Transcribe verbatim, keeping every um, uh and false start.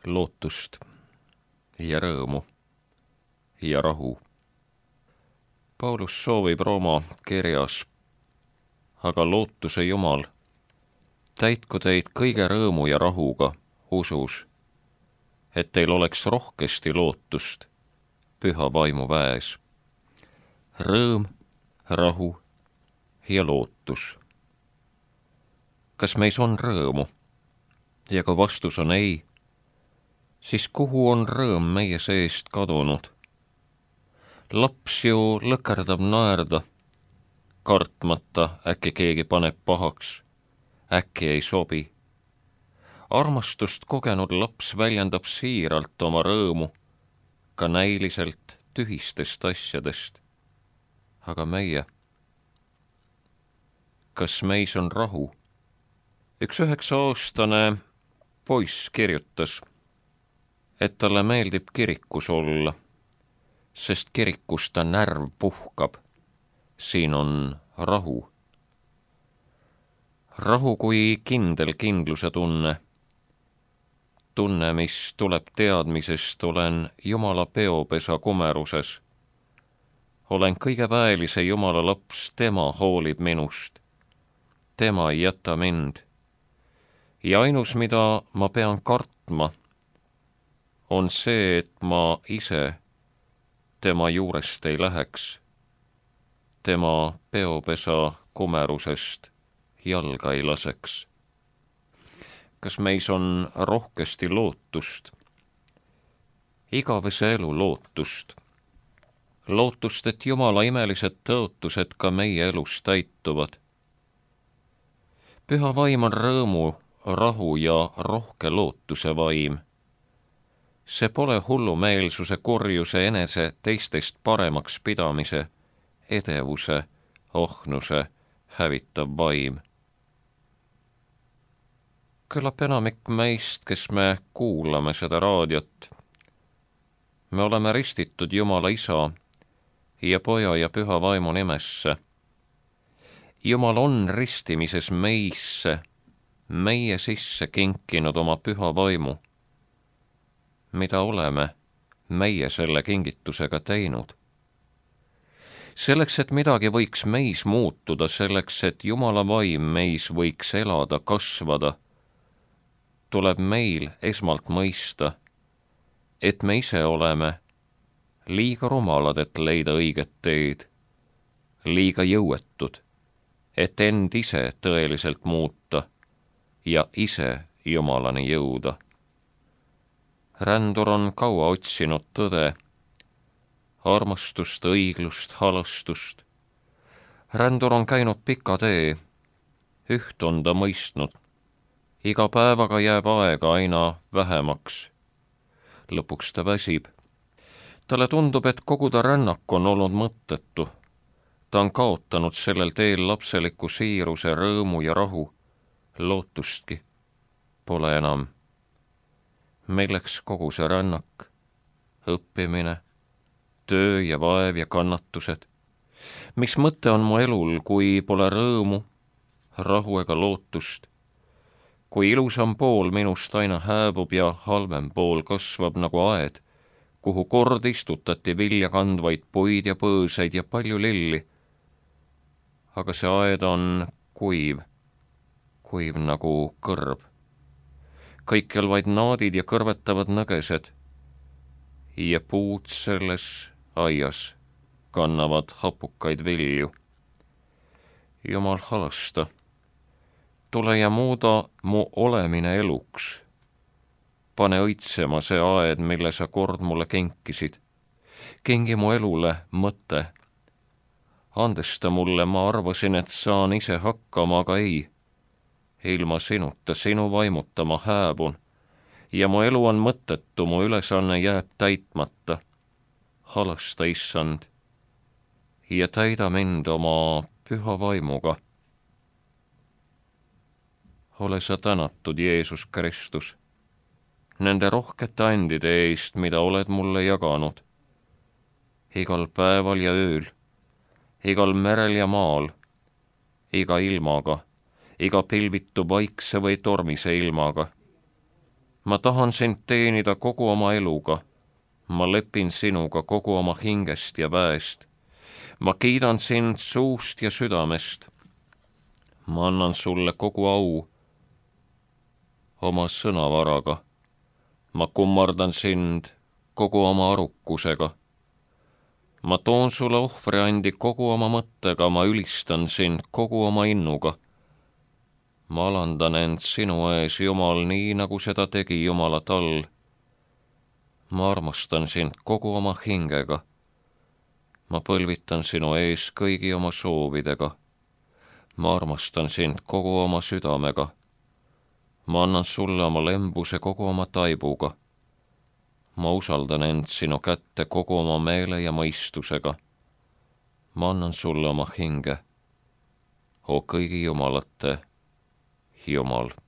lootust ja rõõmu ja rahu. Paulus soovib Rooma kirjas, aga lootuse Jumal, täitku teid kõige rõõmu ja rahuga usus, et teil oleks rohkesti lootust püha vaimu väes. Rõõm, rahu ja lootus. Kas meis on rõõmu? Ja kui vastus on ei, siis kuhu on rõõm meie seest kadunud? Laps ju lõkerdab naerda, kartmata äkki keegi paneb pahaks, äkki ei sobi. Armastust kogenud laps väljendab siiralt oma rõõmu, ka näiliselt tühistest asjadest. Aga meie, kas meis on rahu? Üks üheksa-aastane poiss kirjutas, et talle meeldib kirikus olla, sest kirikus ta närv puhkab. Siin on rahu. Rahu kui kindel kindluse tunne. Tunne, mis tuleb teadmisest, olen Jumala peopesa kumeruses. Olen kõige väelise Jumala laps, tema hoolib minust. Tema ei jäta mind. Ja ainus, mida ma pean kartma, on see, et ma ise tema juurest ei läheks, tema peopesa kumerusest jalga ei laseks. Kas meis on rohkesti lootust? Igavese elu lootust. Lootust, et Jumala imelised tõotused ka meie elus täituvad. Püha vaim on rõõmu, rahu ja rohke lootuse vaim. See pole hullumeelsuse, korjuse, enese teistest paremaks pidamise, edevuse, ohnuse hävitav vaim. Küllap enamik meist, kes me kuulame seda raadiot, me oleme ristitud Jumala Isa ja Poja ja Püha vaimu nimesse. Jumal on ristimises meisse, meie sisse kinkinud oma püha vaimu. Mida oleme meie selle kingitusega teinud? Selleks, et midagi võiks meis muutuda, selleks, et Jumala vaim meis võiks elada, kasvada, tuleb meil esmalt mõista, et me ise oleme liiga rumalad, et leida õiget teed, liiga jõuetud, et end ise tõeliselt muuta ja ise Jumalani jõuda. Rändur on kaua otsinud tõde, armastust, õiglust, halastust. Rändur on käinud pika tee, üht on ta mõistnud. Iga päevaga jääb aega aina vähemaks. Lõpuks ta väsib. Talle tundub, et kogu ta rännak on olnud mõttetu. Ta on kaotanud sellel teel lapseliku siiruse, rõõmu ja rahu. Lootustki pole enam. Milleks kogu see rännak, õppimine, töö ja vaev ja kannatused? Mis mõte on mu elul, kui pole rõõmu, rahu ega lootust? Kui ilusam pool minust aina hääbub ja halvem pool kasvab nagu aed, kuhu kord istutati vilja kandvaid puid ja põõsaid ja palju lilli. Aga see aed on kuiv, kuiv nagu kõrb. Kõikjal vaid naadid ja kõrvetavad nõgesed ja puud selles aias kannavad hapukaid vilju. Jumal, halasta, tule ja muuda mu olemine eluks. Pane õitsema see aed, mille sa kord mulle kinkisid. Kingi mu elule mõte. Andesta mulle, ma arvasin, et saan ise hakkama, aga ei. Ilma sinuta, sinu vaimuta ma hääbun ja mu elu on mõttetu, mu ülesanne jääb täitmata. Halasta, Issand, ja täida mind oma püha vaimuga. Ole sa tänatud, Jeesus Kristus, nende rohkete andide eest, mida oled mulle jaganud. Igal päeval ja ööl, igal merel ja maal, iga ilmaga, iga pilvitu vaikse või tormise ilmaga. ma tahan sind teenida kogu oma eluga. ma lepin sinuga kogu oma hingest ja väest. ma kiidan sind suust ja südamest. ma annan sulle kogu au oma sõnavaraga. ma kummardan sind kogu oma arukusega. ma toon sulle ohvriandi kogu oma mõttega, ma ülistan sind kogu oma innuga. ma alandan end sinu ees, Jumal, nii nagu seda tegi Jumala tall. ma armastan sind kogu oma hingega. ma põlvitan sinu ees kõigi oma soovidega. ma armastan sind kogu oma südamega. ma annan sulle oma lembuse kogu oma taibuga. ma usaldan end sinu kätte kogu oma meele ja mõistusega. ma annan sulle oma hinge, o kõigi jumalate Jumal.